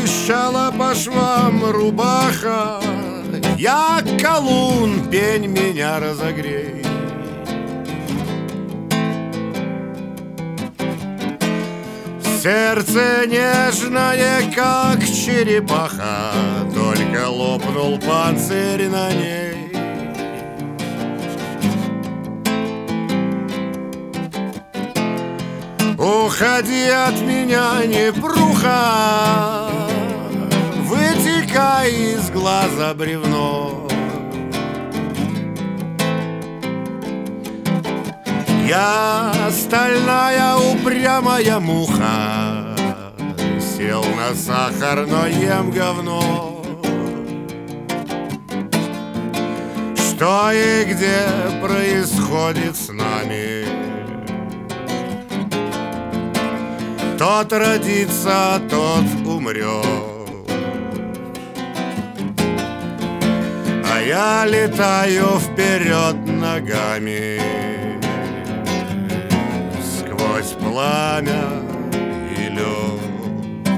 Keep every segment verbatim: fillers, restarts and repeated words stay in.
трещала по швам рубаха. Я колун, пень, меня разогрей. Сердце нежное, как черепаха, только лопнул панцирь на ней. Уходи от меня, непруха, вытекай из глаза бревно. Я стальная упрямая муха, сел на сахар, но ем говно. Что и где происходит с нами? Тот родится, тот умрет. А я летаю вперед ногами сквозь пламя и лед.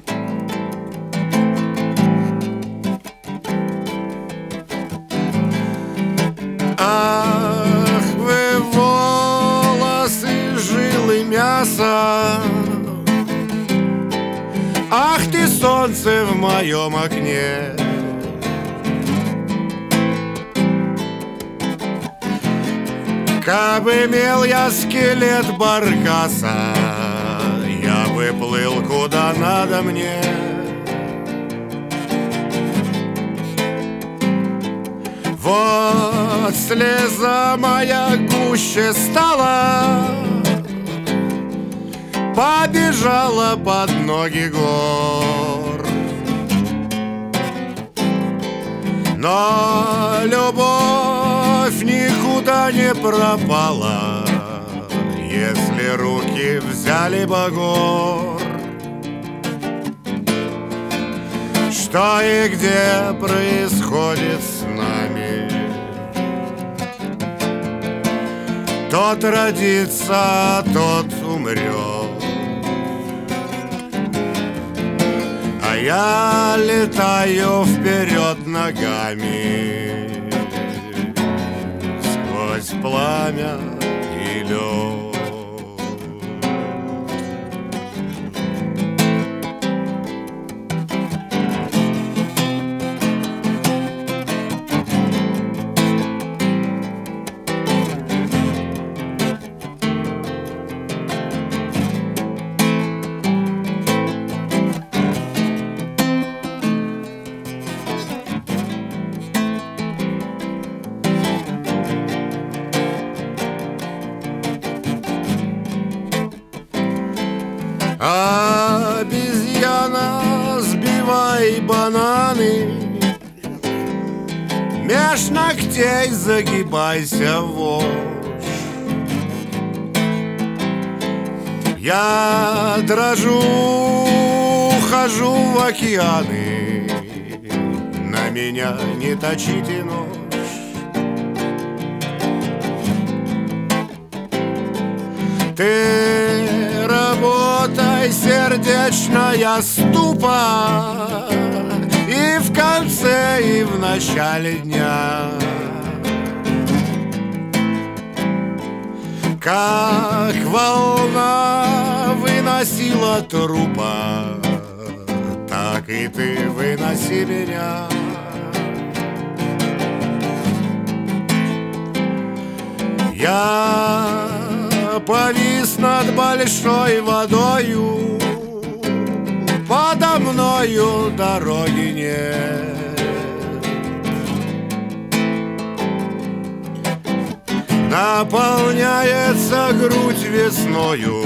Ах, вы волосы, жилы, мясо. Ах ты, солнце в моем окне. Кабы имел я скелет баркаса, я бы плыл куда надо мне. Вот слеза моя гуще стала, побежала под ноги гор. Но любовь никуда не пропала, если руки взяли багор. Что и где происходит с нами? Тот родится, тот умрет. А я летаю вперед ногами сквозь пламя и лед. Обезьяна, сбивай бананы, меж ногтей загибайся вошь. Я дрожу, хожу в океаны, на меня не точите нож. Ты работай, сердечная ступа, и в конце, и в начале дня. Как волна выносила трупа, так и ты выноси меня. Я повис над большой водою, подо мною дороги нет. Наполняется грудь весною,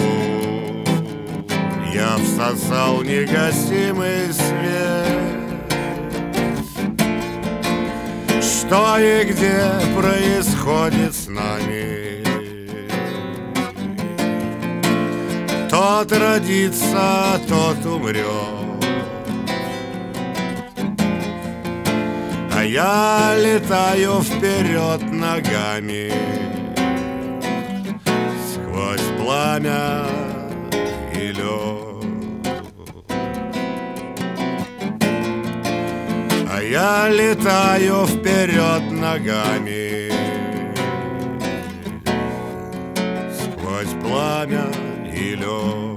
я всосал негасимый свет. Что и где происходит с нами? Тот родится, тот умрет. А я летаю вперед ногами сквозь пламя и лед. я летаю вперед ногами сквозь пламя и лед.